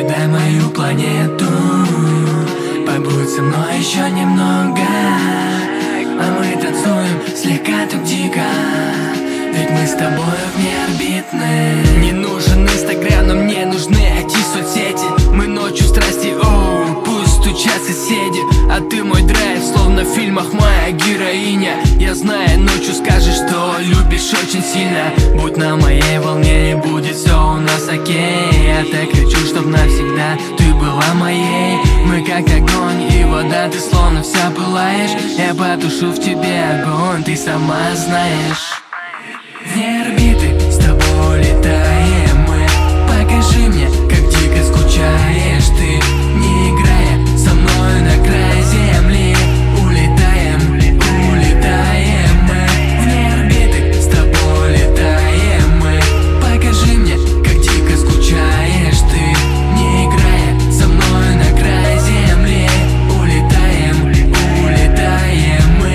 покидай мою планету. Побудь со мной еще немного, а мы танцуем слегка так дико, ведь мы с тобой внеорбитны. Не нужен инстаграм, но мне нужны эти соцсети. Мы ночью страсти, оу, пусть стучат соседи. А ты мой драйв, словно в фильмах моя героиня. Я знаю, ночью скажешь, что любишь очень сильно. Будь на моей волне, и будет все у нас окей. Я так хочу, чтоб навсегда ты была моей. Мы как огонь и вода, ты словно вся пылаешь. Я потушу в тебе огонь, ты сама знаешь. Вне орбиты с тобой летаем мы. Покажи мне, как дико скучаешь ты, не играя со мной на край земли. Улетаем, улетаем мы. Вне орбиты с тобой летаем мы. Покажи мне, как дико скучаешь ты, не играя со мной на край земли. Улетаем, улетаем мы.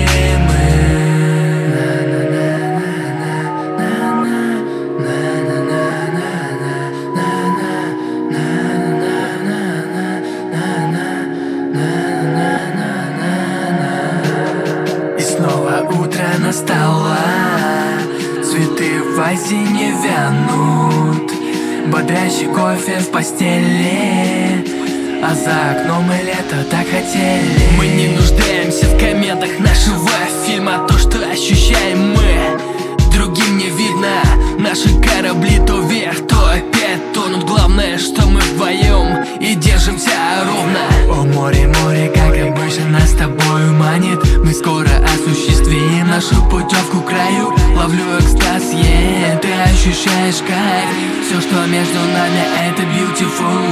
И снова утро настало, цветы в вазе не вянут, бодрящий кофе в постели, а за окном мы лето так хотели. Мы не нуждаемся в комментах нашего фильма. То, что ощущаем мы, другим не видно. Наши корабли то вверх, то опять тонут. Главное, что мы вдвоем и держимся ровно. О море, море, как обычно нас с тобою манит. Мы скоро осуществим нашу путевку к краю. Ловлю экстаз, ты ощущаешь кайф. Все, что между нами, это beautiful.